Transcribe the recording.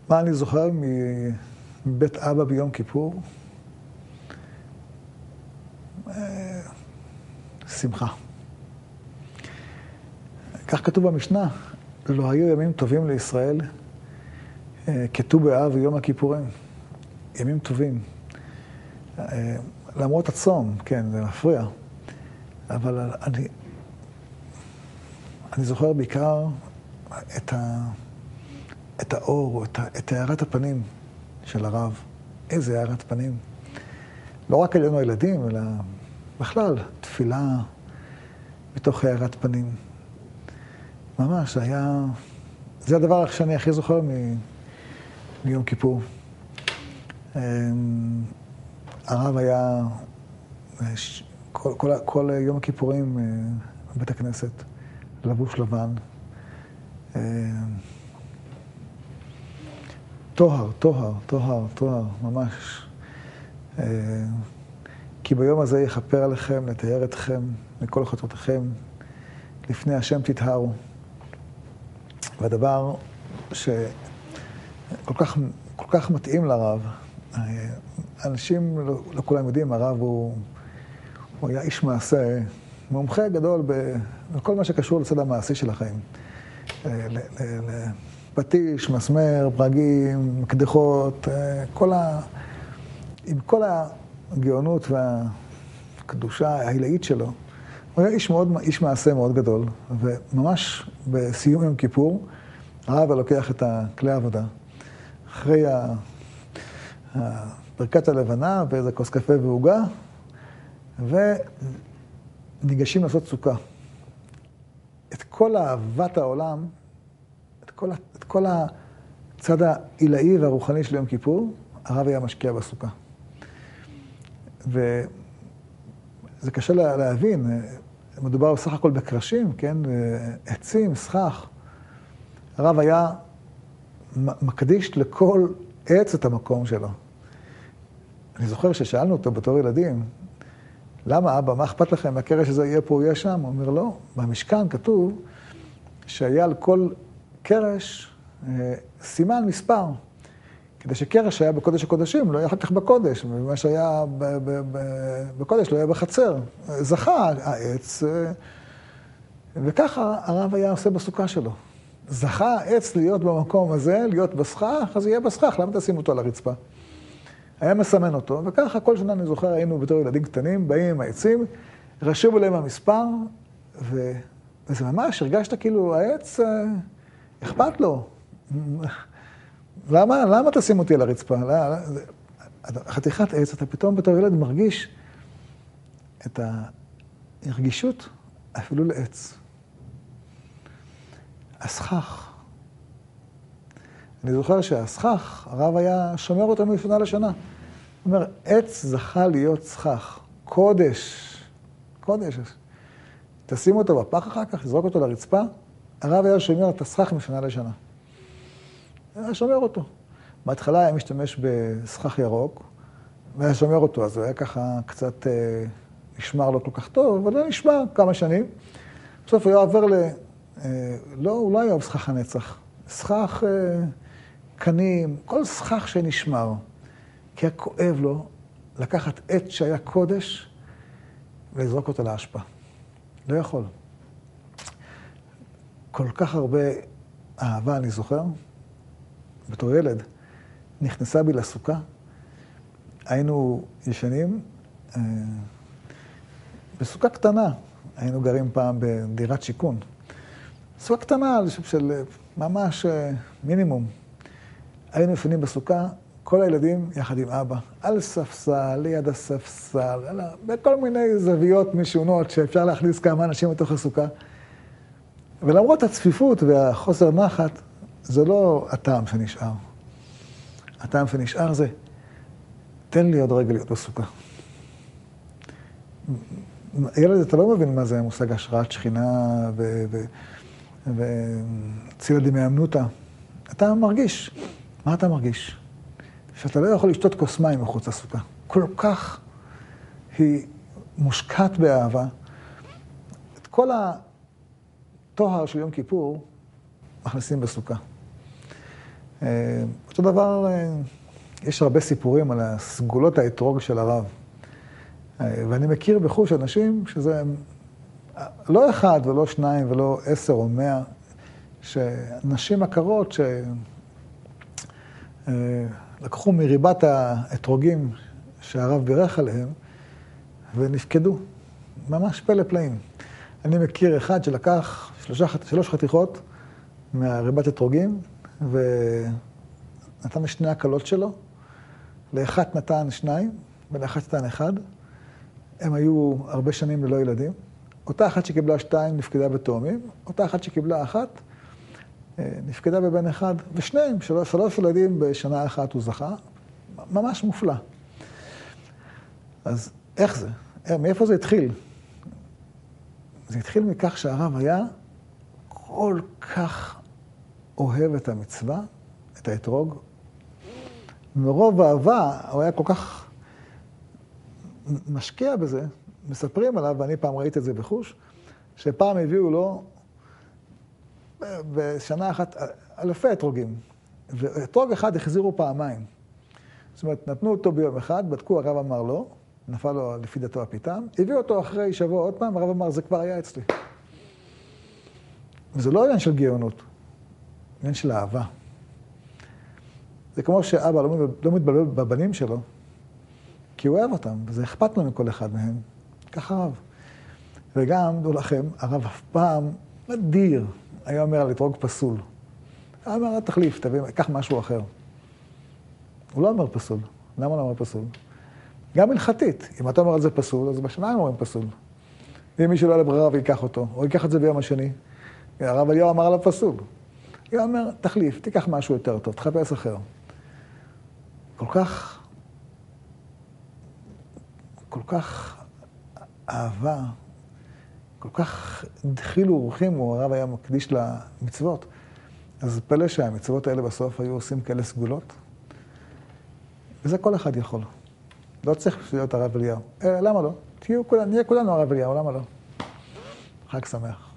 מה אני זוכר מבית אבא ביום כיפור? שמחה. כך כתוב במשנה, לא היו ימים טובים לישראל כט"ו באב ויום הכיפורים. ימים טובים. למרות הצום, כן, זה מפריע. אבל אני זוכר בעיקר את האור, את הארת הפנים של הרב. איזה הארת פנים. לא רק עלינו הילדים, אלא בכלל, תפילה בתוך הארת פנים. ממש, זה הדבר שאני הכי זוכר מיום כיפור. הרב היה כל יום הכיפורים בבית הכנסת, לבוש לבן. טוהר, ממש. כי ביום הזה יכפר עליכם, לתאר אתכם, מכל חטאותיכם, לפני השם תטהרו. והדבר שכל כך מתאים לרב, אנשים לא כולם יודעים, הרב הוא היה איש מעשה, מומחה גדול בכל מה שקשור לצד המעשי של החיים. פטיש, מסמר, ברגים, מקדחות, עם כל הגאונות והקדושה העילאית שלו. הוא היה איש מעשה מאוד גדול, וממש בסיום יום כיפור, הרב לוקח את כלי העבודה, אחרי ברכת הלבנה ואיזה כוס קפה ועוגה, וניגשים לעשות סוכה. את כל אהבת העולם, את כל הצד העילאי והרוחני של יום כיפור, הרב היה משקיע בסוכה. וזה קשה להבין, מדובר בסך הכל בקרשים, כן? עצים, סכך. הרב היה מקדיש לכל עץ את המקום שלו. אני זוכר ששאלנו אותו בתור ילדים, למה אבא, מה אכפת לכם? הקרש הזה יהיה פה או יהיה שם? הוא אומר, לא. במשכן כתוב שהיה על כל קרש סימן מספר. כדי שקרש היה בקודש הקודשים, לא היה אחר כך בקודש. ומה שהיה בקודש לא היה בחצר. זכה העץ, וככה הרב היה עושה בסוכה שלו. זכה העץ להיות במקום הזה, להיות בסכך, אז יהיה בסכך, למה תשים אותו על הרצפה? היה מסמן אותו, וככה כל שנה אני זוכר, היינו בתור ילדים קטנים, באים עם העצים, רשום עליהם המספר, וזה ממש, הרגשת כאילו, העץ, אכפת לו. למה תשים אותי על הרצפה? חתיכת עץ, אתה פתאום בתור ילד מרגיש את הרגישות אפילו לעץ. הסכך. אני זוכר שהסכך, הרב היה שומר אותו משנה לשנה. הוא אומר, עץ זכה להיות סכך, קודש. תשים אותו בפח אחר כך, תזרוק אותו לרצפה. הרב היה שומר את הסכך משנה לשנה. היה שומר אותו. בהתחלה היה משתמש בסכך ירוק, והיה שומר אותו, אז הוא היה ככה קצת נשמר לא כל כך טוב, אבל הוא נשמר כמה שנים. בסוף הוא היה עובר הוא לא היה סכך הנצח. סכך קנים, כל סכך שנשמר. כי היה כואב לו לקחת עץ שהיה קודש ולזרוק אותו להשפעה. לא יכול. כל כך הרבה אהבה, אני זוכר, בתור ילד, נכנסה בי לסוכה. היינו ישנים בסוכה קטנה. היינו גרים פעם בדירת שיכון. סוכה קטנה של ממש מינימום. היינו ישנים בסוכה, כל הילדים יחד עם אבא, על ספסל, ליד הספסל, בכל מיני זוויות משונות שאפשר להכניס כמה אנשים לתוך הסוכה. ולמרות הצפיפות והחוסר נחת, זה לא הטעם שנשאר. הטעם שנשאר זה, תן לי עוד רגע להיות בסוכה. ילד, אתה לא מבין מה זה המושג השראת שכינה וצילה דמי אמנותא. אתה מרגיש. מה אתה מרגיש? שאתה לא יכול לשתות כוס מים מחוץ לסוכה. כל כך היא מושקעת באהבה. את כל הטוהר של יום כיפור מכניסים בסוכה. אותו דבר, יש הרבה סיפורים על הסגולות האתרוג של הרב. ואני מכיר בחוש אנשים שזה לא אחד ולא שניים ולא 10 או 100, שנשים עקרות שלקחו מריבת האתרוגים שהרב בירך עליהם ונפקדו. ממש פלא פלאים. אני מכיר אחד שלקח 3 חתיכות מהריבת אתרוגים ונתן 2 הקלות שלו, לאחת נתן 2 ולאחת נתן 1. הם היו הרבה שנים ללא ילדים. אותה אחת שקיבלה 2 נפקדה בתאומים, אותה אחת שקיבלה 1 נפקדה בבן 1, ושניהם, 3 ילדים בשנה אחת הוא זכה. ממש מופלא. אז איך זה? מאיפה זה התחיל? זה התחיל מכך שהרב היה כל כך אוהב את המצווה, את האתרוג. מרוב אהבה, הוא היה כל כך משקיע בזה, מספרים עליו, ואני פעם ראיתי את זה בחוש, שפעם הביאו לו בשנה אחת 1000 אתרוגים, ואתרוג אחד החזירו פעמיים. זאת אומרת, נתנו אותו ביום אחד, בדקו, הרב אמר לא, נפל לו לפי דתו הפיתם, הביאו אותו אחרי שבוע עוד פעם, הרב אמר, זה כבר היה אצלי. וזה לא עניין של גאונות, עניין של אהבה. זה כמו שאבא לא מתבלבל בבנים שלו, כי הוא אוהב אותם, וזה אכפת לו מכל אחד מהם. ככה הרב. וגם, דעו לכם, הרב אף פעם מדיר, היה אומר על אתרוג פסול. היה אומר, תחליף, תביא, קח משהו אחר. הוא לא אומר פסול. למה הוא לא אומר פסול? גם הלכתית. אם אתה אומר על זה פסול, אז בשניים אומרים פסול. ואם מישהו לא יהיה לברירה ויקח אותו, או ייקח את זה ביום השני, הרב אליהו אמר עליו פסול. הוא אומר, תחליף, תיקח משהו יותר טוב, תחפש אחר. כל כך אהבה, כל כך דחילו ורחים, הרב היה מקדיש למצוות. אז פלא שהמצוות האלה בסוף היו עושים כאלה סגולות. וזה כל אחד יכול. לא צריך להיות הרב אליהו. למה לא? נהיה כולנו הרב אליהו, למה לא? חג שמח.